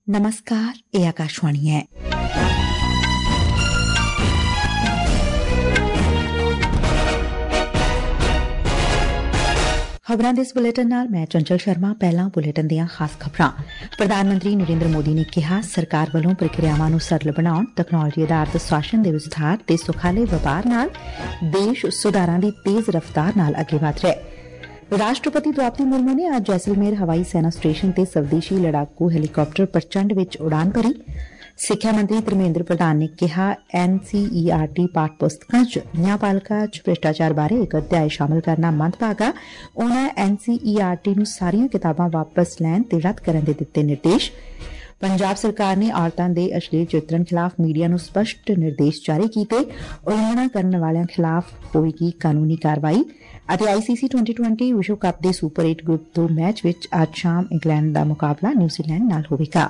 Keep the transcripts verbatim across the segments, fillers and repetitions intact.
नमस्कार, ਇਹ ਆਕਾਸ਼ਵਾਣੀ ਹੈ। ਖਬਰਾਂ ਦੇ ਇਸ ਬੁਲੇਟਿਨ ਨਾਲ ਮੈਂ ਚੰਚਲ ਸ਼ਰਮਾ। ਪਹਿਲਾਂ ਬੁਲੇਟਿਨ ਦੀਆਂ ਖਾਸ ਖਬਰਾਂ। ਪ੍ਰਧਾਨ ਮੰਤਰੀ ਨਰਿੰਦਰ ਮੋਦੀ ਨੇ ਕਿਹਾ, ਸਰਕਾਰ ਵੱਲੋਂ ਪ੍ਰਕਿਰਿਆਵਾਂ ਨੂੰ ਸਰਲ ਬਣਾਉਣ, ਤਕਨਾਲੋਜੀ ਆਧਾਰਿਤ ਸ਼ਾਸਨ ਦੇ ਵਿਸਥਾਰ ਤੇ ਸੁਖਾਲੇ ਵਪਾਰ ਨਾਲ ਦੇਸ਼ ਸੁਧਾਰਾਂ ਦੀ ਤੇਜ਼ ਰਫ਼ਤਾਰ ਨਾਲ ਅੱਗੇ ਵਧ ਰਿਹਾ ਹੈ। ਰਾਸ਼ਟਰਪਤੀ ਦ੍ਰੌਪਦੀ ਮੁਰਮੂ ਨੇ ਅੱਜ ਜੈਸਲਮੇਰ ਹਵਾਈ ਸੈਨਾ ਸਟੇਸ਼ਨ ਤੇ ਸਵਦੇਸ਼ੀ ਲੜਾਕੂ ਹੈਲੀਕਾਪਟਰ ਪ੍ਰਚੰਡ ਵਿੱਚ ਉਡਾਨ ਭਰੀ। ਸਿੱਖਿਆ ਮੰਤਰੀ ਧਰਮੇਂਦਰ ਪ੍ਰਧਾਨ ਨੇ ਕਿਹਾ, ਐਨ ਸੀ ਈ ਆਰ ਟੀ ਪਾਠ ਪੁਸਤਕਾਂ ਚ ਨਿਆਂਪਾਲਿਕਾ ਚ ਭ੍ਰਿਸ਼ਟਾਚਾਰ ਬਾਰੇ ਇੱਕ ਅਧਿਆਇ ਸ਼ਾਮਲ ਕਰਨਾ ਮੰਦਭਾਗਾ। ਉਨ੍ਹਾਂ ਐਨ ਸੀ ਈ ਆਰ ਟੀ ਨੂੰ ਸਾਰੀਆਂ ਕਿਤਾਬਾਂ ਵਾਪਸ ਲੈਣ ਤੇ ਰੱਦ ਕਰਨ ਦੇ ਦਿੱਤੇ ਨਿਰਦੇਸ਼। ਪੰਜਾਬ ਸਰਕਾਰ ਨੇ ਔਰਤਾਂ ਦੇ ਅਸ਼ਲੀਲ ਚਿਤਰਣ ਖਿਲਾਫ਼ ਮੀਡੀਆ ਨੂੰ ਸਪਸ਼ਟ ਨਿਰਦੇਸ਼ ਜਾਰੀ ਕੀਤੇ। ਉਲੰਘਣਾ ਕਰਨ ਵਾਲਿਆਂ ਖਿਲਾਫ਼ ਹੋਵੇਗੀ ਕਾਨੂੰਨੀ ਕਾਰਵਾਈ। ਅਤੇ I C C twenty twenty ਵਿਸ਼ਵ ਕੱਪ ਦੇ ਸੁਪਰ ਏਟ ਗਰੁੱਪ ਦੋ ਮੈਚ ਵਿੱਚ ਅੱਜ ਸ਼ਾਮ ਇੰਗਲੈਂਡ ਦਾ ਮੁਕਾਬਲਾ ਨਿਊਜ਼ੀਲੈਂਡ ਨਾਲ ਹੋਵੇਗਾ।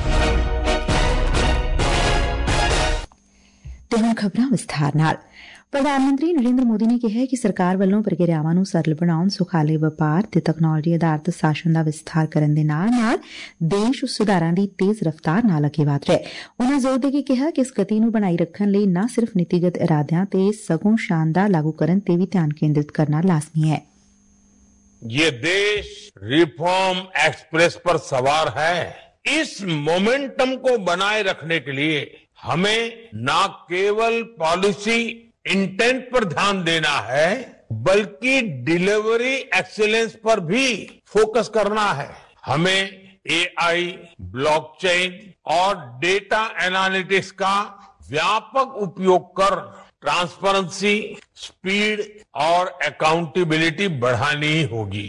ਤੇ ਹੁਣ ਖਬਰਾਂ ਵਿਸਥਾਰ ਨਾਲ। ਪ੍ਰਧਾਨ ਮੰਤਰੀ ਨਰਿੰਦਰ ਮੋਦੀ ਨੇ ਕਿਹਾ ਕਿ ਸਰਕਾਰ ਵੱਲੋਂ ਪ੍ਰਕਿਰਿਆਵਾਂ ਨੂੰ ਸਰਲ ਬਣਾਉਣ, ਸੁਖਾਲੇ ਵਪਾਰ ਤੇ ਤਕਨਾਲੋਜੀ ਆਧਾਰਿਤ ਸ਼ਾਸਨ ਦਾ ਵਿਸਥਾਰ ਕਰਨ ਦੇ ਨਾਲ ਨਾਲ ਦੇਸ਼ ਸੁਧਾਰਾਂ ਦੀ ਤੇਜ਼ ਰਫ਼ਤਾਰ ਨਾਲ ਅੱਗੇ ਵਧ ਰਿਹਾ ਹੈ। ਉਨ੍ਹਾਂ ਜ਼ੋਰ ਦੇ ਕੇ ਕਿਹਾ ਕਿ ਇਸ ਗਤੀ ਨੂੰ ਬਣਾਈ ਰੱਖਣ ਲਈ ਨਾ ਸਿਰਫ਼ ਨੀਤੀਗਤ ਇਰਾਦਿਆਂ ਤੇ ਸਗੋਂ ਸ਼ਾਨਦਾਰ ਲਾਗੂ ਕਰਨ ਤੇ ਵੀ ਧਿਆਨ ਕੇਂਦਰਿਤ ਕਰਨਾ ਲਾਜ਼ਮੀ ਹੈ। ये देश रिफॉर्म एक्सप्रेस पर सवार है। इस मोमेंटम को बनाए रखने के लिए हमें न केवल पॉलिसी इंटेंट पर ध्यान देना है, बल्कि डिलीवरी एक्सीलेंस पर भी फोकस करना है। हमें ए आई, ब्लॉकचेन और डेटा एनालिटिक्स का व्यापक उपयोग कर ट्रांसपेरेंसी, स्पीड और अकाउंटेबिलिटी बढ़ानी होगी।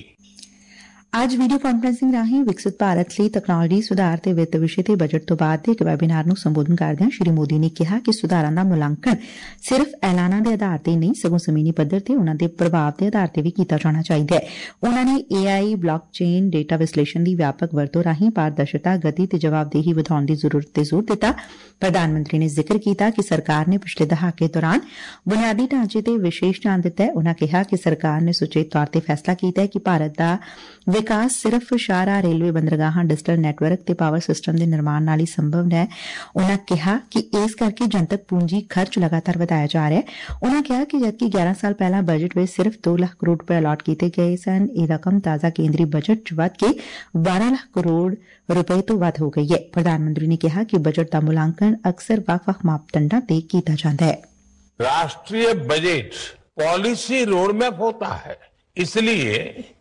ਅੱਜ ਵੀਡੀਓ ਕਾਨਫਰੰਸਿੰਗ ਰਾਹੀਂ ਵਿਕਸਿਤ ਭਾਰਤ ਲਈ ਤਕਨਾਲੋਜੀ ਸੁਧਾਰ ਤੇ ਵਿੱਤ ਵਿਸ਼ੇ ਤੇ ਬਜਟ ਤੋਂ ਬਾਅਦ ਦੇ ਇੱਕ ਵੈਬੀਨਾਰ ਨੂੰ ਸੰਬੋਧਨ ਕਰਦਿਆਂ ਸ਼੍ਰੀ ਮੋਦੀ ਨੇ ਕਿਹਾ ਕਿ ਸੁਧਾਰਾਂ ਦਾ ਮੁਲਾਂਕਣ ਸਿਰਫ਼ ਐਲਾਨਾਂ ਦੇ ਆਧਾਰ ਤੇ ਨਹੀਂ, ਸਗੋਂ ਜ਼ਮੀਨੀ ਪੱਧਰ ਤੇ ਉਨ੍ਹਾਂ ਦੇ ਪ੍ਰਭਾਵ ਦੇ ਆਧਾਰ ਤੇ ਵੀ ਕੀਤਾ ਜਾਣਾ ਚਾਹੀਦਾ ਹੈ। ਉਨ੍ਹਾਂ ਨੇ ਏ ਆਈ, ਬਲਾਕਚੇਨ, ਡੇਟਾ ਵਿਸ਼ਲੇਸ਼ਣ ਦੀ ਵਿਆਪਕ ਵਰਤੋਂ ਰਾਹੀਂ ਪਾਰਦਰਸ਼ਤਾ, ਗਤੀ ਤੇ ਜਵਾਬਦੇਹੀ ਵਧਾਉਣ ਦੀ ਜ਼ਰੂਰਤ ਤੇ ਜ਼ੋਰ ਦਿੱਤਾ। ਪ੍ਰਧਾਨ ਮੰਤਰੀ ਨੇ ਜ਼ਿਕਰ ਕੀਤਾ ਕਿ ਸਰਕਾਰ ਨੇ ਪਿਛਲੇ ਦਹਾਕੇ ਦੌਰਾਨ ਬੁਨਿਆਦੀ ਢਾਂਚੇ ਤੇ ਵਿਸ਼ੇਸ਼ ਧਿਆਨ ਦਿੱਤਾ ਹੈ। ਉਨ੍ਹਾਂ ਕਿਹਾ ਕਿ ਸਰਕਾਰ ਨੇ ਸੁਚੇਤ ਤੌਰ ਤੇ ਫੈਸਲਾ ਕੀਤਾ ਹੈ ਕਿ ਭਾਰਤ ਦਾ ਵਿਕਾਸ ਸਿਰਫ਼ ਸ਼ਾਹਰਾਹ, ਰੇਲਵੇ, ਬੰਦਰਗਾਹਾਂ, ਡਿਜੀਟਲ ਨੈਟਵਰਕ ਤੇ ਪਾਵਰ ਸਿਸਟਮ ਦੇ ਨਿਰਮਾਣ ਨਾਲ ਹੀ ਸੰਭਵ ਹੈ। ਉਨ੍ਹਾਂ ਕਿਹਾ ਕਿ ਇਸ ਕਰਕੇ ਜਨਤਕ ਪੂੰਜੀ ਖਰਚ ਲਗਾਤਾਰ ਵਧਾਇਆ ਜਾ ਰਿਹਾ ਹੈ। ਉਨ੍ਹਾਂ ਕਿਹਾ ਕਿ ਜਦਕਿ ਗਿਆਰਾਂ ਸਾਲ ਪਹਿਲਾਂ ਬਜਟ ਵਿੱਚ ਸਿਰਫ਼ ਦੋ ਲੱਖ ਕਰੋੜ ਰੁਪਏ ਅਲਾਟ ਕੀਤੇ ਗਏ ਸਨ, ਇਹ ਰਕਮ ਤਾਜ਼ਾ ਕੇਂਦਰੀ ਬਜਟ ਚ ਵਧ ਕੇ ਬਾਰਾਂ ਲੱਖ ਕਰੋੜ ਰੁਪਏ ਤੋਂ ਵੱਧ ਹੋ ਗਈ ਹੈ। ਪ੍ਰਧਾਨ ਮੰਤਰੀ ਨੇ ਕਿਹਾ ਕਿ ਬਜਟ ਦਾ ਮੁਲਾਂਕਣ ਅਕਸਰ ਵੱਖ-ਵੱਖ ਮਾਪਦੰਡਾਂ ਤੇ ਕੀਤਾ ਜਾਂਦਾ ਹੈ। राष्ट्रीय बजट पॉलिसी रोडमैप होता है, इसलिए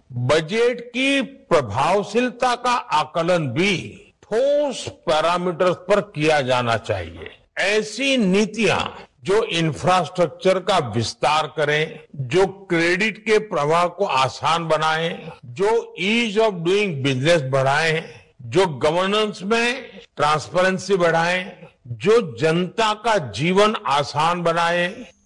बजट की प्रभावशीलता का आकलन भी ठोस पैरामीटर्स पर किया जाना चाहिए। ऐसी नीतियां जो इंफ्रास्ट्रक्चर का विस्तार करें, जो क्रेडिट के प्रवाह को आसान बनाएं, जो ईज ऑफ डूइंग बिजनेस बढ़ाएं, जो गवर्नेंस में ट्रांसपेरेंसी बढ़ाएं, जो जनता का जीवन आसान बनाए।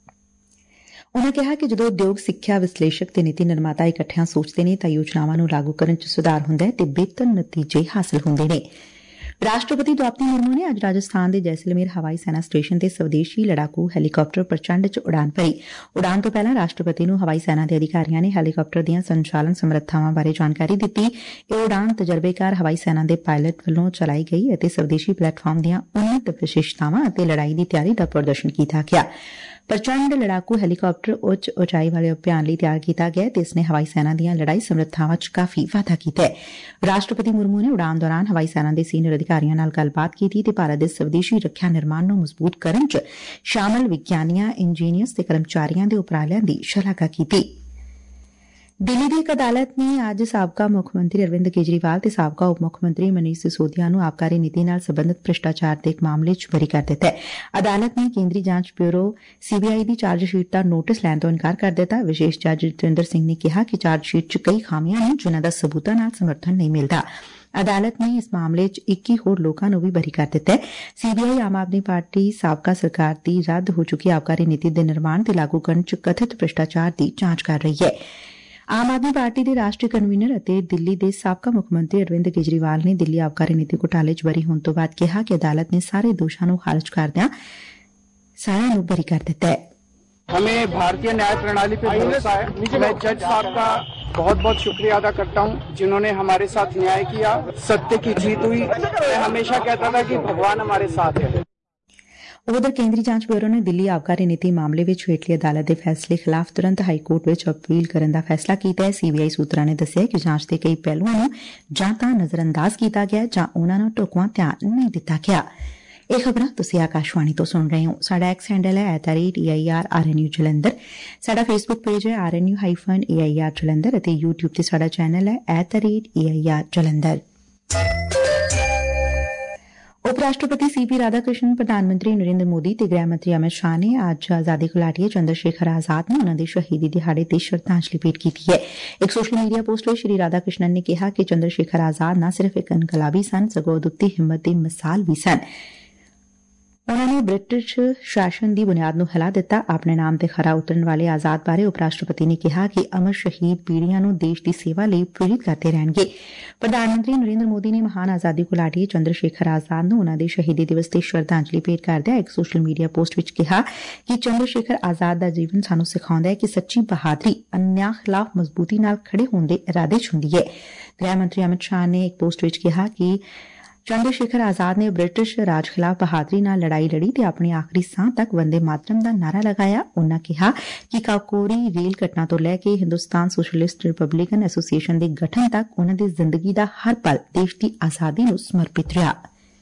ਉਨ੍ਹਾਂ ਕਿਹਾ ਕਿ ਜਦੋਂ ਉਦਯੋਗ, ਸਿੱਖਿਆ ਵਿਸ਼ਲੇਸ਼ਕ ਤੇ ਨੀਤੀ ਨਿਰਮਾਤਾ ਇਕੱਠਿਆਂ ਸੋਚਦੇ ਨੇ ਤਾਂ ਯੋਜਨਾਵਾਂ ਨੂੰ ਲਾਗੂ ਕਰਨ ਚ ਸੁਧਾਰ ਹੁੰਦਾ ਹੈ ਤੇ ਬਿਹਤਰ ਨਤੀਜੇ ਹਾਸਲ ਹੁੰਦੇ ਨੇ। ਰਾਸ਼ਟਰਪਤੀ ਦ੍ਰੌਪਦੀ ਮੁਰਮੂ ਨੇ ਅੱਜ ਰਾਜਸਥਾਨ ਦੇ ਜੈਸਲਮੇਰ ਹਵਾਈ ਸੈਨਾ ਸਟੇਸ਼ਨ ਤੇ ਸਵਦੇਸ਼ੀ ਲੜਾਕੂ ਹੈਲੀਕਾਪਟਰ ਪ੍ਰਚੰਡ ਚ ਉਡਾਨ ਭਰੀ। ਉਡਾਨ ਤੋਂ ਪਹਿਲਾਂ ਰਾਸ਼ਟਰਪਤੀ ਨੂੰ ਹਵਾਈ ਸੈਨਾ ਦੇ ਅਧਿਕਾਰੀਆਂ ਨੇ ਹੈਲੀਕਾਪਟਰ ਦੀਆਂ ਸੰਚਾਲਨ ਸਮਰੱਥਾਵਾਂ ਬਾਰੇ ਜਾਣਕਾਰੀ ਦਿੱਤੀ। ਇਹ ਉਡਾਨ ਤਜਰਬੇਕਾਰ ਹਵਾਈ ਸੈਨਾ ਦੇ ਪਾਇਲਟ ਵੱਲੋਂ ਚਲਾਈ ਗਈ ਅਤੇ ਸਵਦੇਸ਼ੀ ਪਲੇਟਫਾਰਮ ਦੀਆਂ ਉੱਨਤ ਵਿਸ਼ੇਸ਼ਤਾਵਾਂ ਅਤੇ ਲੜਾਈ ਦੀ ਤਿਆਰੀ ਦਾ ਪ੍ਰਦਰਸ਼ਨ ਕੀਤਾ ਗਿਆ। ਪ੍ਰਚੰਡ ਲੜਾਕੂ ਹੈਲੀਕਾਪਟਰ ਉੱਚ ਉਚਾਈ ਵਾਲੇ ਅਭਿਆਨ ਲਈ ਤਿਆਰ ਕੀਤਾ ਗਿਆ ਤੇ ਇਸ ਨੇ ਹਵਾਈ ਸੈਨਾ ਦੀਆਂ ਲੜਾਈ ਸਮਰੱਥਾਵਾਂ 'ਚ ਕਾਫੀ ਵਾਧਾ ਕੀਤਾ ਹੈ। ਰਾਸ਼ਟਰਪਤੀ ਮੁਰਮੂ ਨੇ ਉਡਾਨ ਦੌਰਾਨ ਹਵਾਈ ਸੈਨਾ ਦੇ ਸੀਨੀਅਰ ਅਧਿਕਾਰੀਆਂ ਨਾਲ ਗੱਲਬਾਤ ਕੀਤੀ ਤੇ ਭਾਰਤ ਦੇ ਸਵਦੇਸ਼ੀ ਰੱਖਿਆ ਨਿਰਮਾਣ ਨੂੰ ਮਜ਼ਬੂਤ ਕਰਨ 'ਚ ਸ਼ਾਮਲ ਵਿਗਿਆਨੀਆਂ, ਇੰਜੀਨੀਅਰਸ ਤੇ ਕਰਮਚਾਰੀਆਂ ਦੇ ਉਪਰਾਲਿਆਂ ਦੀ ਸ਼ਲਾਘਾ ਕੀਤੀ। ਦਿੱਲੀ ਦੀ ਇੱਕ ਅਦਾਲਤ ਨੇ ਅੱਜ ਸਾਬਕਾ ਮੁੱਖ ਮੰਤਰੀ ਅਰਵਿੰਦ ਕੇਜਰੀਵਾਲ ਤੇ ਸਾਬਕਾ ਉਪ ਮੁੱਖ ਮੰਤਰੀ ਮਨੀਸ਼ ਸਿਸੋਦੀਆ ਨੂੰ ਆਬਕਾਰੀ ਨੀਤੀ ਨਾਲ ਸਬੰਧਤ ਭ੍ਰਿਸ਼ਟਾਚਾਰ ਦੇ ਇੱਕ ਮਾਮਲੇ 'ਚ ਬਰੀ ਕਰ ਦਿੱਤਾ ਹੈ। ਅਦਾਲਤ ਨੇ ਕੇਂਦਰੀ ਜਾਂਚ ਬਿਊਰੋ ਸੀ ਬੀ ਆਈ ਦੀ ਚਾਰਜਸ਼ੀਟ ਦਾ ਨੋਟਿਸ ਲੈਣ ਤੋਂ ਇਨਕਾਰ ਕਰ ਦਿੱਤਾ। ਵਿਸ਼ੇਸ਼ ਜੱਜ ਜਤਿੰਦਰ ਸਿੰਘ ਨੇ ਕਿਹਾ ਕਿ ਚਾਰਜਸ਼ੀਟ 'ਚ ਕਈ ਖਾਮੀਆਂ ਨੇ ਜਿਨ੍ਹਾਂ ਦਾ ਸਬੂਤਾਂ ਨਾਲ ਸਮਰਥਨ ਨਹੀਂ ਮਿਲਦਾ। ਅਦਾਲਤ ਨੇ ਇਸ ਮਾਮਲੇ 'ਚ ਇੱਕੀ ਹੋਰ ਲੋਕਾਂ ਨੂੰ ਵੀ ਬਰੀ ਕਰ ਦਿੱਤਾ ਹੈ। ਸੀ ਬੀ ਆਈ ਆਮ ਆਦਮੀ ਪਾਰਟੀ ਸਾਬਕਾ ਸਰਕਾਰ ਦੀ ਰੱਦ ਹੋ ਚੁੱਕੀ ਆਬਕਾਰੀ ਨੀਤੀ ਦੇ ਨਿਰਮਾਣ ਤੇ ਲਾਗੂ ਕਰਨ 'ਚ ਕਥਿਤ ਭ੍ਰਿਸ਼ਟਾਚਾਰ ਦੀ ਜਾਂਚ ਕਰ ਰਹੀ ਹੈ। ਆਮ ਆਦਮੀ ਪਾਰਟੀ ਦੇ ਰਾਸ਼ਟਰੀ ਕਨਵੀਨਰ ਅਤੇ ਦਿੱਲੀ ਦੇ ਸਾਬਕਾ ਮੁੱਖ ਮੰਤਰੀ ਅਰਵਿੰਦ ਕੇਜਰੀਵਾਲ ਨੇ ਦਿੱਲੀ ਆਬਕਾਰੀ ਨੀਤੀ ਘੁਟਾਲੇ 'ਚ ਬਰੀ ਹੋਣ ਤੋਂ ਬਾਅਦ ਕਿਹਾ ਕਿ ਅਦਾਲਤ ਨੇ ਸਾਰੇ ਦੋਸ਼ਾਂ ਨੂੰ ਖਾਰਜ ਕਰਦਿਆਂ ਸਾਰਿਆਂ ਨੂੰ ਬਰੀ ਕਰ ਦਿੱਤਾ ਹੈ। हमें भारतीय न्याय प्रणाली पे भरोसा है। मैं जज साहब का बहुत बहुत शुक्रिया अदा करता हूँ जिन्होंने हमारे साथ न्याय किया, सत्य की जीत हुई। मैं हमेशा कहता था कि भगवान हमारे साथ है। ਉਧਰ ਕੇਂਦਰੀ ਜਾਂਚ ਬਿਊਰੋ ਨੇ ਦਿੱਲੀ ਆਬਕਾਰੀ ਨੀਤੀ ਮਾਮਲੇ ਵਿੱਚ ਹੇਠਲੀ ਅਦਾਲਤ ਦੇ ਫੈਸਲੇ ਖਿਲਾਫ ਤੁਰੰਤ ਹਾਈ ਕੋਰਟ ਵਿੱਚ ਅਪੀਲ ਕਰਨ ਦਾ ਫੈਸਲਾ ਕੀਤਾ ਹੈ। ਸੀਬੀਆਈ ਸੂਤਰਾਂ ਨੇ ਦੱਸਿਆ ਕਿ ਜਾਂਚ ਦੇ ਕਈ ਪਹਿਲੂਆਂ ਨੂੰ ਜਾਂ ਤਾਂ ਨਜ਼ਰਅੰਦਾਜ਼ ਕੀਤਾ ਗਿਆ ਜਾਂ ਉਨ੍ਹਾਂ ਨੂੰ ਢੁਕਵਾਂ ਧਿਆਨ ਨਹੀਂ ਦਿੱਤਾ ਗਿਆ। ਇਹ ਖਬਰਾਂ ਤੁਸੀਂ ਆਕਾਸ਼ਵਾਣੀ ਤੋਂ ਸੁਣ ਰਹੇ ਹੋ। ਸਾਡਾ ਐਕਸ ਹੈਂਡਲ ਹੈ at the rate A I R R N U Jalandhar. ਸਾਡਾ ਫੇਸਬੁੱਕ ਪੇਜ ਹੈ R N U hyphen A I R Jalandhar ਅਤੇ ਯੂਟਿਊਬ ਤੇ ਸਾਡਾ ਚੈਨਲ ਹੈ at the rate A I R Jalandhar. ਉਪ ਰਾਸ਼ਟਰਪਤੀ ਸੀ ਪੀ ਰਾਧਾ ਕ੍ਰਿਸ਼ਨ, ਪ੍ਰਧਾਨ ਮੰਤਰੀ ਨਰਿੰਦਰ ਮੋਦੀ ਤੇ ਗ੍ਰਹਿ ਮੰਤਰੀ ਅਮਿਤ ਸ਼ਾਹ ਨੇ ਅੱਜ ਆਜ਼ਾਦੀ ਘੁਲਾਟੀਏ ਚੰਦਰ ਸ਼ੇਖਰ ਆਜ਼ਾਦ ਨੂੰ ਉਨ੍ਹਾਂ ਦੇ ਸ਼ਹੀਦੀ ਦਿਹਾੜੇ ਤੇ ਸ਼ਰਧਾਂਜਲੀ ਭੇਟ ਕੀਤੀ ਹੈ। ਇੱਕ ਸੋਸ਼ਲ ਮੀਡੀਆ ਪੋਸਟ ਵਿੱਚ ਸ਼੍ਰੀ ਰਾਧਾ ਕ੍ਰਿਸ਼ਨਨ ਨੇ ਕਿਹਾ ਕਿ ਚੰਦਰ ਸ਼ੇਖਰ ਆਜ਼ਾਦ ਨਾ ਸਿਰਫ ਇੱਕ ਇਨਕਲਾਬੀ ਸਨ, ਸਗੋਂ ਅਦੁੱਤੀ ਹਿੰਮਤ ਦੀ ਮਿਸਾਲ ਵੀ ਸਨ। ਉਨ੍ਹਾਂ ਨੇ ਬ੍ਰਿਟਿਸ਼ ਸ਼ਾਸਨ ਦੀ ਬੁਨਿਆਦ ਨੂੰ ਹਿਲਾ ਦਿੱਤਾ। ਆਪਣੇ ਨਾਮ ਤੇ ਖਰਾ ਉਤਰਨ ਵਾਲੇ ਆਜ਼ਾਦ ਬਾਰੇ ਉਪ ਰਾਸ਼ਟਰਪਤੀ ਨੇ ਕਿਹਾ ਕਿ ਅਮਰ ਸ਼ਹੀਦ ਪੀੜ੍ਹੀਆਂ ਨੂੰ ਦੇਸ਼ ਦੀ ਸੇਵਾ ਲਈ ਪ੍ਰੇਰਿਤ ਕਰਦੇ ਰਹਿਣਗੇ। ਪ੍ਰਧਾਨ ਮੰਤਰੀ ਨਰਿੰਦਰ ਮੋਦੀ ਨੇ ਮਹਾਨ ਆਜ਼ਾਦੀ ਘੁਲਾਟੀਏ ਚੰਦਰ ਸ਼ੇਖਰ ਆਜ਼ਾਦ ਨੂੰ ਉਨ੍ਹਾਂ ਦੇ ਸ਼ਹੀਦੀ ਦਿਵਸ ਤੇ ਸ਼ਰਧਾਂਜਲੀ ਭੇਟ ਕਰਦਿਆਂ ਇੱਕ ਸੋਸ਼ਲ ਮੀਡੀਆ ਪੋਸਟ ਵਿੱਚ ਕਿਹਾ ਕਿ ਚੰਦਰ ਸ਼ੇਖਰ ਆਜ਼ਾਦ ਦਾ ਜੀਵਨ ਸਾਨੂੰ ਸਿਖਾਉਂਦਾ ਹੈ ਕਿ ਸੱਚੀ ਬਹਾਦਰੀ ਅਨਿਆਂ ਖਿਲਾਫ਼ ਮਜ਼ਬੂਤੀ ਨਾਲ ਖੜੇ ਹੋਣ ਦੇ ਇਰਾਦੇ ਚ ਹੁੰਦੀ ਹੈ। ਗ੍ਰਹਿ ਮੰਤਰੀ ਅਮਿਤ ਸ਼ਾਹ ਨੇ ਇੱਕ ਪੋਸਟ ਵਿੱਚ ਕਿਹਾ ਕਿ ਚੰਦਰ ਸ਼ੇਖਰ ਆਜ਼ਾਦ ਨੇ ਬ੍ਰਿਟਿਸ਼ ਰਾਜ ਖਿਲਾਫ਼ ਬਹਾਦਰੀ ਨਾਲ ਲੜਾਈ ਲੜੀ ਤੇ ਆਪਣੀ ਆਖਰੀ ਸਾਹ ਤੱਕ ਵੰਦੇ ਮਾਤਰਮ ਦਾ ਨਾਰਾ ਲਗਾਇਆ। ਉਨ੍ਹਾਂ ਕਿਹਾ ਕਿ ਕਾਕੋਰੀ ਰੇਲ ਘਟਨਾ ਤੋਂ ਲੈ ਕੇ ਹਿੰਦੁਸਤਾਨ ਸੋਸ਼ਲਿਸਟ ਰਿਪਬਲਿਕਨ ਐਸੋਸੀਏਸ਼ਨ ਦੇ ਗਠਨ ਤੱਕ ਉਨ੍ਹਾਂ ਦੀ ਜ਼ਿੰਦਗੀ ਦਾ ਹਰ ਪਲ ਦੇਸ਼ ਦੀ ਆਜ਼ਾਦੀ ਨੂੰ ਸਮਰਪਿਤ ਰਿਹਾ।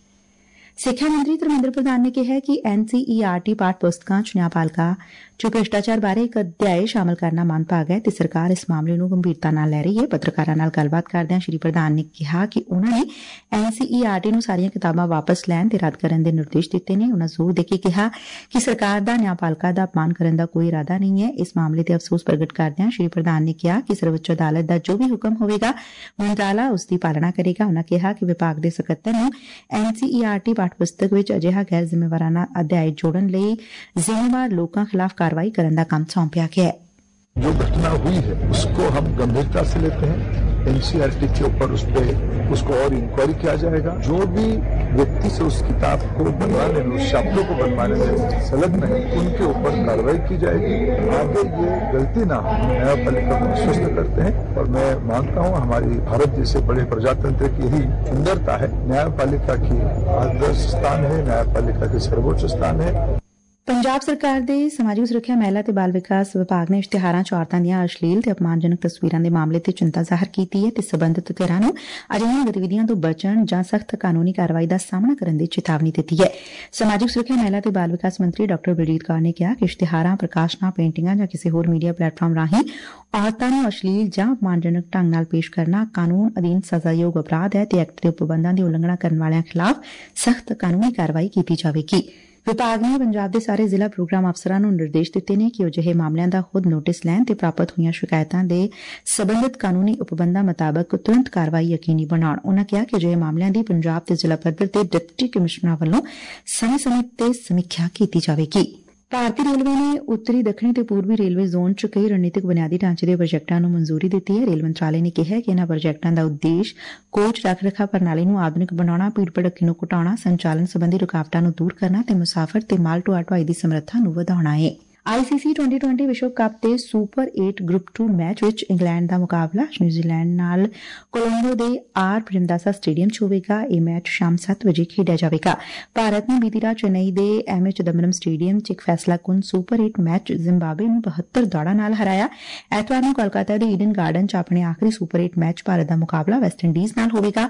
ਸਿੱਖਿਆ ਮੰਤਰੀ ਧਰਮਿੰਦਰ ਪ੍ਰਧਾਨ ਨੇ ਕਿਹਾ ਕਿ ਐਨ ਸੀ ਈ ਆਰ ਟੀ ਪਾਠ ਪੁਸਤਕਾਂ ਚ ਨਿਆਂਪਾਲਿਕਾ ਚ ਭ੍ਰਿਸ਼ਟਾਚਾਰ ਬਾਰੇ ਇੱਕ ਅਧਿਆਇ ਸ਼ਾਮਲ ਕਰਨਾ ਮੰਦਭਾਗਾ ਹੈ ਤੇ ਸਰਕਾਰ ਇਸ ਮਾਮਲੇ ਨੂੰ ਗੰਭੀਰਤਾ ਨਾਲ ਲੈ ਰਹੀ ਹੈ। ਪੱਤਰਕਾਰਾਂ ਨਾਲ ਗੱਲਬਾਤ ਕਰਦਿਆਂ ਸ਼੍ਰੀ ਪ੍ਰਧਾਨ ਨੇ ਕਿਹਾ ਕਿ ਉਨ੍ਹਾਂ ਨੇ ਐਨ ਸੀ ਈ ਆਰ ਟੀ ਨੂੰ ਸਾਰੀਆਂ ਕਿਤਾਬਾਂ ਵਾਪਸ ਲੈਣ ਤੇ ਰੱਦ ਕਰਨ ਦੇ ਨਿਰਦੇਸ਼ ਦਿੱਤੇ ਨੇ। ਉਨ੍ਹਾਂ ਜ਼ੋਰ ਦੇ ਕੇ ਕਿਹਾ ਕਿ ਸਰਕਾਰ ਦਾ ਨਿਆਂਪਾਲਿਕਾ ਦਾ ਅਪਮਾਨ ਕਰਨ ਦਾ ਕੋਈ ਇਰਾਦਾ ਨਹੀਂ ਹੈ। ਇਸ ਮਾਮਲੇ ਤੇ ਅਫਸੋਸ ਪ੍ਰਗਟ ਕਰਦਿਆਂ ਸ਼੍ਰੀ ਪ੍ਰਧਾਨ ਨੇ ਕਿਹਾ ਕਿ ਸਰਵਉੱਚ ਅਦਾਲਤ ਦਾ ਜੋ ਵੀ ਹੁਕਮ ਹੋਵੇਗਾ ਮੰਤਰਾਲਾ ਉਸ ਦੀ ਪਾਲਣਾ ਕਰੇਗਾ। ਉਨ੍ਹਾਂ ਕਿਹਾ ਕਿ ਵਿਭਾਗ ਦੇ ਸਕੱਤਰ ਨੂੰ ਐਨ ਸੀ ਈ ਆਰ ਟੀ ਪਾਠ ਪੁਸਤਕ ਵਿੱਚ ਅਜਿਹਾ ਗੈਰ ਜ਼ਿੰਮੇਵਾਰਾਨਾ ਅਧਿਆਇ ਜੋੜਨ ਲਈ ਜ਼ਿੰਮੇਵਾਰ ਲੋਕਾਂ ਖਿਲਾਫ਼ ਕਾਰਵਾਈ ਕਰਨ ਦਾ ਕੰਮ ਸੌਂਪਿਆ ਗਿਆ ਹੈ। जो घटना हुई है उसको हम गंभीरता से लेते हैं। एनसीईआरटी के ऊपर उस पर उसको और इंक्वायरी किया जाएगा। जो भी व्यक्ति से उस किताब को बनवाने में, उस शब्दों को बनवाने में संलग्न है, उनके ऊपर कार्रवाई की जाएगी। आगे ये गलती ना हो, न्यायपालिका को आश्वस्त करते हैं और मैं मानता हूँ हमारी भारत जैसे बड़े प्रजातंत्र की यही सुंदरता है। न्यायपालिका की आदर्श स्थान है, न्यायपालिका के सर्वोच्च स्थान है। ਪੰਜਾਬ ਸਰਕਾਰ ਦੇ ਸਮਾਜਿਕ ਸੁਰੱਖਿਆ, ਮਹਿਲਾ ਤੇ ਬਾਲ ਵਿਕਾਸ ਵਿਭਾਗ ਨੇ ਇਸ਼ਤਿਹਾਰਾਂ ਚ ਔਰਤਾਂ ਦੀਆਂ ਅਸ਼ਲੀਲ ਤੇ ਅਪਮਾਨਜਨਕ ਤਸਵੀਰਾਂ ਦੇ ਮਾਮਲੇ ਤੇ ਚਿੰਤਾ ਜ਼ਾਹਰ ਕੀਤੀ ਹੈ ਤੇ ਸਬੰਧਤ ਧਿਰਾਂ ਨੂੰ ਅਜਿਹੀਆਂ ਗਤੀਵਿਧੀਆਂ ਤੋਂ ਬਚਣ ਜਾਂ ਸਖਤ ਕਾਨੂੰਨੀ ਕਾਰਵਾਈ ਦਾ ਸਾਹਮਣਾ ਕਰਨ ਦੀ ਚੇਤਾਵਨੀ ਦਿੱਤੀ ਹੈ। ਸਮਾਜਿਕ ਸੁਰੱਖਿਆ, ਮਹਿਲਾ ਤੇ ਬਾਲ ਵਿਕਾਸ ਮੰਤਰੀ ਡਾ ਬਲਜੀਤ ਕੌਰ ਨੇ ਕਿਹਾ ਕਿ ਇਸ਼ਤਿਹਾਰਾਂ, ਪ੍ਰਕਾਸ਼ਨਾਂ, ਪੇਂਟਿੰਗਾਂ ਜਾਂ ਕਿਸੇ ਹੋਰ ਮੀਡੀਆ ਪਲੇਟਫਾਰਮ ਰਾਹੀਂ ਔਰਤਾਂ ਨੂੰ ਅਸ਼ਲੀਲ ਜਾਂ ਅਪਮਾਨਜਨਕ ਢੰਗ ਨਾਲ ਪੇਸ਼ ਕਰਨਾ ਕਾਨੂੰਨ ਅਧੀਨ ਸਜ਼ਾਯੋਗ ਅਪਰਾਧ ਹੈ ਤੇ ਐਕਟ ਦੇ ਪਾਬੰਦਾਂ ਦੀ ਉਲੰਘਣਾ ਕਰਨ ਵਾਲਿਆਂ ਖਿਲਾਫ਼ ਸਖਤ ਕਾਨੂੰਨੀ ਕਾਰਵਾਈ ਕੀਤੀ ਜਾਵੇਗੀ। ਵਿਭਾਗ ਨੇ ਪੰਜਾਬ ਦੇ ਸਾਰੇ ਜ਼ਿਲ੍ਹਾ ਪ੍ਰੋਗਰਾਮ ਅਫਸਰਾਂ ਨੂੰ ਨਿਰਦੇਸ਼ ਦਿੱਤੇ ਨੇ ਕਿ ਉਹ ਅਜਿਹੇ ਮਾਮਲਿਆਂ ਦਾ ਖੁਦ ਨੋਟਿਸ ਲੈਣ ਤੇ ਪ੍ਰਾਪਤ ਹੋਈਆਂ ਸ਼ਿਕਾਇਤਾਂ ਦੇ ਸਬੰਧਤ ਕਾਨੂੰਨੀ ਉਪਬੰਧਾਂ ਮੁਤਾਬਕ ਤੁਰੰਤ ਕਾਰਵਾਈ ਯਕੀਨੀ ਬਣਾਉਣ। ਉਨ੍ਹਾਂ ਕਿਹਾ ਕਿ ਅਜਿਹੇ ਮਾਮਲਿਆਂ ਦੀ ਪੰਜਾਬ ਤੇ ਜ਼ਿਲ੍ਹਾ ਪੱਧਰ ਤੇ ਡਿਪਟੀ ਕਮਿਸ਼ਨਰਾਂ ਵੱਲੋਂ ਸਮੇਂ-ਸਮੇਂ ਤੇ ਸਮੀਖਿਆ ਕੀਤੀ ਜਾਵੇਗੀ। ਭਾਰਤੀ ਰੇਲਵੇ ਨੇ ਉੱਤਰੀ, ਦੱਖਣੀ ਤੇ ਪੂਰਬੀ ਰੇਲਵੇ ਜ਼ੋਨ ਚ ਕਈ ਰਣਨੀਤਿਕ ਬੁਨਿਆਦੀ ਢਾਂਚੇ ਦੇ ਪ੍ਰੋਜੈਕਟਾਂ ਨੂੰ ਮਨਜ਼ੂਰੀ ਦਿੱਤੀ ਹੈ। ਰੇਲ ਮੰਤਰਾਲੇ ਨੇ ਕਿਹਾ ਕਿ ਇਨ੍ਹਾਂ ਪ੍ਰੋਜੈਕਟਾਂ ਦਾ ਉਦੇਸ਼ ਕੋਚ ਰੱਖ ਰਖਾਅ ਪ੍ਰਣਾਲੀ ਨੂੰ ਆਧੁਨਿਕ ਬਣਾਉਣਾ, ਭੀੜ ਭੜੱਕੇ ਨੂੰ ਘਟਾਉਣਾ, ਸੰਚਾਲਨ ਸੰਬੰਧੀ ਰੁਕਾਵਟਾਂ ਨੂੰ ਦੂਰ ਕਰਨਾ ਤੇ ਮੁਸਾਫਰ ਤੇ ਮਾਲ ਢੋਆ ਢੁਆਈ ਦੀ ਸਮਰੱਥਾ ਨੂੰ ਵਧਾਉਣਾ ਹੈ। I C C twenty twenty ਵਿਸ਼ਵ ਕੱਪ ਦੇ ਸੁਪਰ ਅੱਠ ਗਰੁੱਪ ਟੂ ਮੈਚ ਵਿੱਚ ਇੰਗਲੈਂਡ ਦਾ ਮੁਕਾਬਲਾ ਨਿਊਜ਼ੀਲੈਂਡ ਨਾਲ ਕੋਲੰਬੋ ਦੇ ਆਰ ਪ੍ਰੇਮਦਾਸਾ ਸਟੇਡੀਅਮ ਚ ਹੋਵੇਗਾ। ਇਹ ਮੈਚ ਸ਼ਾਮ ਸੱਤ ਵਜੇ ਖੇਡਿਆ ਜਾਵੇਗਾ। ਭਾਰਤ ਨੇ ਬੀਤੀ ਰਾਤ ਚੇਨਈ ਦੇ ਐਮ ਏ ਚਿਦੰਬਰਮ ਸਟੇਡੀਅਮ ਚ ਇੱਕ ਫੈਸਲਾਕੁੰਨ ਸੁਪਰ ਅੱਠ ਮੈਚ ਜ਼ਿੰਬਾਬਵੇ ਨੂੰ ਬਹੱਤਰ ਦੌੜਾਂ ਨਾਲ ਹਰਾਇਆ। ਐਤਵਾਰ ਨੂੰ ਕੋਲਕਾਤਾ ਦੇ ਈਡਨ ਗਾਰਡਨ ਚ ਆਪਣੇ ਆਖਰੀ ਸੁਪਰ ਅੱਠ ਮੈਚ ਭਾਰਤ ਦਾ ਮੁਕਾਬਲਾ ਵੈਸਟਇੰਡੀਜ਼ ਨਾਲ ਹੋਵੇਗਾ।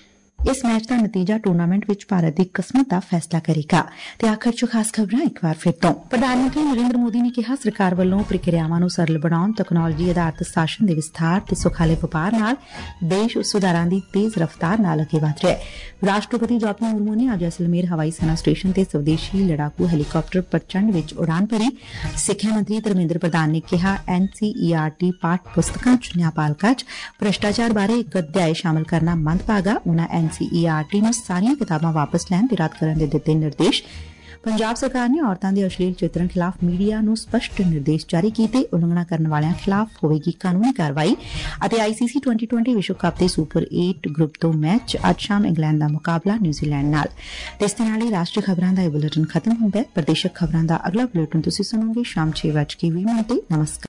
ਇਸ ਮੈਚ ਦਾ ਨਤੀਜਾ ਟੂਰਨਾਮੈਂਟ ਵਿੱਚ ਭਾਰਤ ਦੀ ਕਿਸਮਤ ਦਾ ਫੈਸਲਾ ਕਰੇਗਾ। ਤੇ ਆਖਰ ਚ ਖਾਸ ਖਬਰਾਂ ਇੱਕ ਵਾਰ ਫਿਰ ਤੋਂ। ਪ੍ਰਧਾਨ ਮੰਤਰੀ ਨਰਿੰਦਰ ਮੋਦੀ ਨੇ ਕਿਹਾ ਸਰਕਾਰ ਵੱਲੋਂ ਪ੍ਰਕਿਰਿਆਵਾਂ ਨੂੰ ਸਰਲ ਬਣਾਉਣ, ਤਕਨਾਲੋਜੀ ਆਧਾਰਿਤ ਸ਼ਾਸਨ ਦੇ ਵਿਸਥਾਰ ਤੇ ਸੁਖਾਲੇ ਵਪਾਰ ਨਾਲ ਦੇਸ਼ ਸੁਧਾਰਾਂ ਦੀ ਤੇਜ਼ ਰਫ਼ਤਾਰ ਨਾਲ ਅੱਗੇ ਵਧ ਰਿਹਾ ਹੈ। ਰਾਸ਼ਟਰਪਤੀ ਦ੍ਰੌਪਦੀ ਮੁਰਮੂ ਨੇ ਅੱਜ ਜੈਸਲਮੇਰ ਹਵਾਈ ਸੈਨਾ ਸਟੇਸ਼ਨ ਤੇ ਸਵਦੇਸ਼ੀ ਲੜਾਕੂ ਹੈਲੀਕਾਪਟਰ ਪ੍ਰਚੰਡ ਵਿੱਚ ਉਡਾਨ ਭਰੀ। ਸਿੱਖਿਆ ਮੰਤਰੀ ਧਰਮਿੰਦਰ ਪ੍ਰਧਾਨ ਨੇ ਕਿਹਾ ਐਨ ਸੀ ਈ ਆਰ ਟੀ ਪਾਠ ਪੁਸਤਕਾਂ ਚ ਨਿਆਂਪਾਲਿਕਾ ਚ ਭ੍ਰਿਸ਼ਟਾਚਾਰ ਬਾਰੇ ਇੱਕ ਅਧਿਆਇ ਸ਼ਾਮਲ ਕਰਨਾ ਮੰਦਭਾਗਾ। ਉਨ੍ਹਾਂ ਐਨ ਸੀ ਈ ਆਰ ਟੀ ਨੂੰ ਸਾਰੀਆਂ ਕਿਤਾਬਾਂ ਵਾਪਸ ਲੈਣ ਤੇ ਰੱਦ ਕਰਨ ਦੇ ਦਿੱਤੇ ਨਿਰਦੇਸ਼। ਪੰਜਾਬ ਸਰਕਾਰ ਨੇ ਔਰਤਾਂ ਦੇ ਅਸ਼ਲੀਲ ਚਿਤਰਨ ਖਿਲਾਫ਼ ਮੀਡੀਆ ਨੂੰ ਸਪਸ਼ਟ ਨਿਰਦੇਸ਼ ਜਾਰੀ ਕੀਤੇ। ਉਲੰਘਣਾ ਕਰਨ ਵਾਲਿਆਂ ਖਿਲਾਫ਼ ਹੋਵੇਗੀ ਕਾਨੂੰਨੀ ਕਾਰਵਾਈ। ਅਤੇ I C C twenty twenty ਵਿਸ਼ਵ ਕੱਪ ਦੇ ਸੁਪਰ ਅੱਠ ਗਰੁੱਪ ਦੋ ਮੈਚ ਅੱਜ ਸ਼ਾਮ ਇੰਗਲੈਂਡ ਦਾ ਮੁਕਾਬਲਾ ਨਿਊਜ਼ੀਲੈਂਡ ਨਾਲ। ਇਸ ਦੇ ਨਾਲ ਹੀ ਰਾਸ਼ਟਰੀ ਖਬਰਾਂ ਦਾ ਇਹ ਬੁਲੇਟਿਨ ਖਤਮ ਹੁੰਦਾ ਹੈ। ਪ੍ਰਦੇਸ਼ਕ ਖਬਰਾਂ ਦਾ ਅਗਲਾ ਬੁਲੇਟਿਨ ਤੁਸੀਂ ਸੁਣੋਗੇ ਸ਼ਾਮ ਛੇ ਵਜੇ ਵੀਹ ਮਿੰਟ ਤੇ। ਨਮਸਕਾਰ।